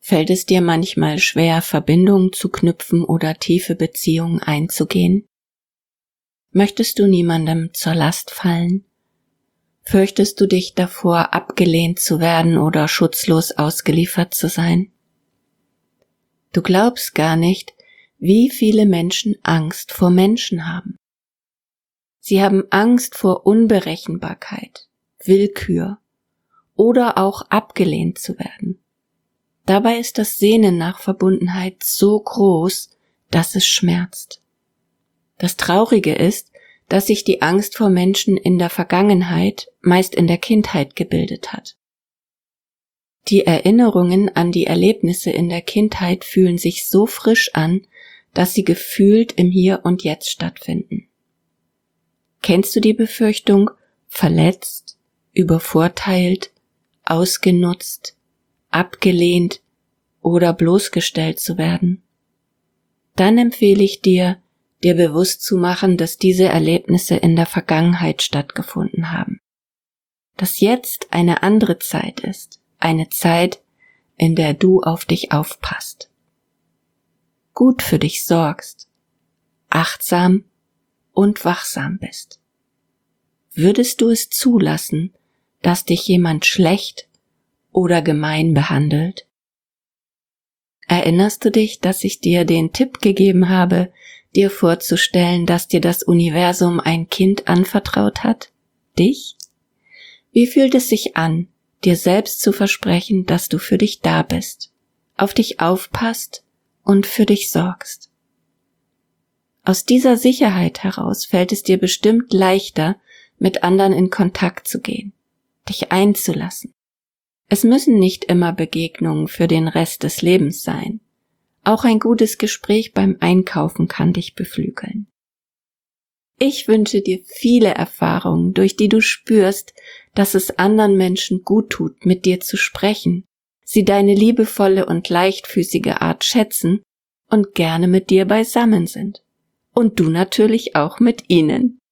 Fällt es dir manchmal schwer, Verbindungen zu knüpfen oder tiefe Beziehungen einzugehen? Möchtest du niemandem zur Last fallen? Fürchtest du dich davor, abgelehnt zu werden oder schutzlos ausgeliefert zu sein? Du glaubst gar nicht, wie viele Menschen Angst vor Menschen haben. Sie haben Angst vor Unberechenbarkeit, Willkür oder auch abgelehnt zu werden. Dabei ist das Sehnen nach Verbundenheit so groß, dass es schmerzt. Das Traurige ist, dass sich die Angst vor Menschen in der Vergangenheit, meist in der Kindheit, gebildet hat. Die Erinnerungen an die Erlebnisse in der Kindheit fühlen sich so frisch an, dass sie gefühlt im Hier und Jetzt stattfinden. Kennst du die Befürchtung, verletzt, übervorteilt, ausgenutzt, abgelehnt oder bloßgestellt zu werden? Dann empfehle ich dir bewusst zu machen, dass diese Erlebnisse in der Vergangenheit stattgefunden haben. Dass jetzt eine andere Zeit ist, eine Zeit, in der du auf dich aufpasst, gut für dich sorgst, achtsam und wachsam bist. Würdest du es zulassen, dass dich jemand schlecht oder gemein behandelt? Erinnerst du dich, dass ich dir den Tipp gegeben habe, dir vorzustellen, dass dir das Universum ein Kind anvertraut hat? Dich? Wie fühlt es sich an, dir selbst zu versprechen, dass du für dich da bist, auf dich aufpasst und für dich sorgst? Aus dieser Sicherheit heraus fällt es dir bestimmt leichter, mit anderen in Kontakt zu gehen, dich einzulassen. Es müssen nicht immer Begegnungen für den Rest des Lebens sein. Auch ein gutes Gespräch beim Einkaufen kann dich beflügeln. Ich wünsche dir viele Erfahrungen, durch die du spürst, dass es anderen Menschen gut tut, mit dir zu sprechen, sie deine liebevolle und leichtfüßige Art schätzen und gerne mit dir beisammen sind. Und du natürlich auch mit ihnen.